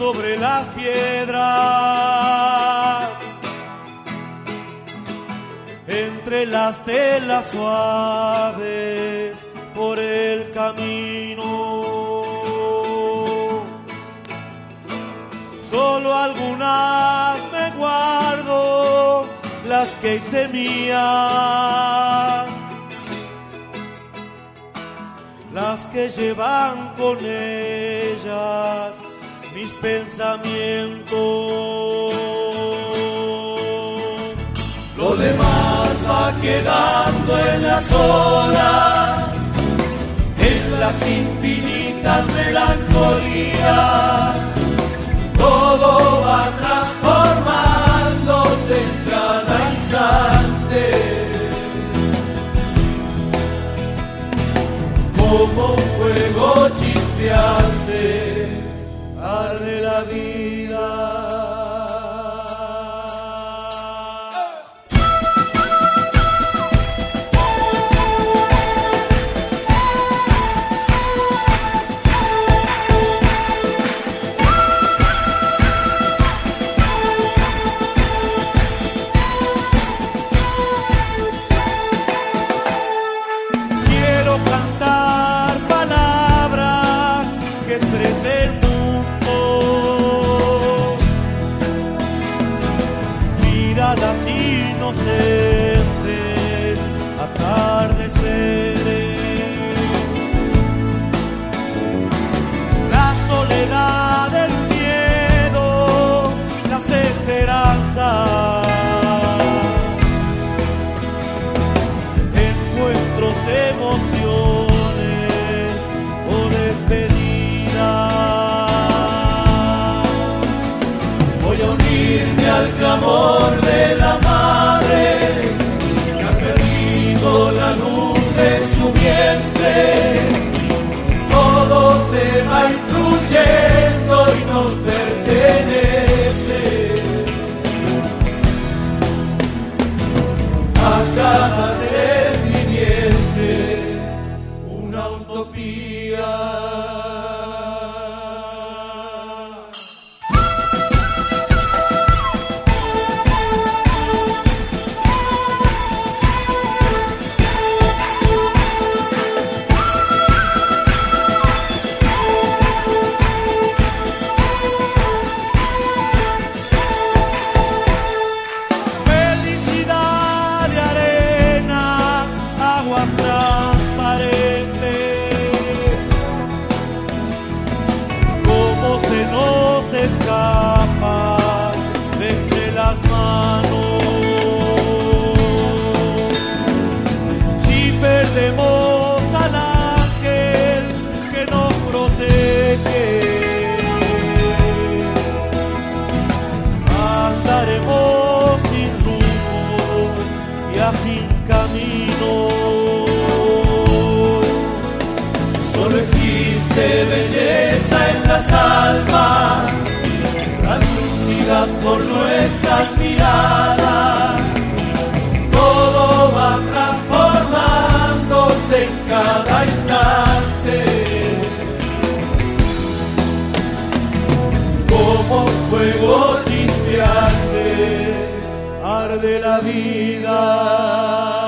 sobre las piedras, entre las telas suaves por el camino. Solo algunas me guardo, las que hice mías, las que llevan con ellas mis pensamientos. Lo demás va quedando en las horas, en las infinitas melancolías. Todo va transformándose en cada instante, como un fuego chispeante, arde la vida. Cantar palabras que expresen mundo, miradas inocentes, atardeceres, la soledad, el miedo, las esperanzas, encuentros, emociones o despedidas. Voy a unirme al clamor de la madre que ha perdido la luz de su vientre. Todo se va influyendo y nos pertenece a cada ser viviente, una utopía. Felicidad de arena, aguas transparentes, como se nos escapa de entre las manos. Si perdemos al ángel que nos protege, andaremos sin rumbo y sin camino. Solo existe belleza en las almas, translúcidas por nuestras miradas. Todo va transformándose en cada instante, como un fuego chispeante, arde la vida.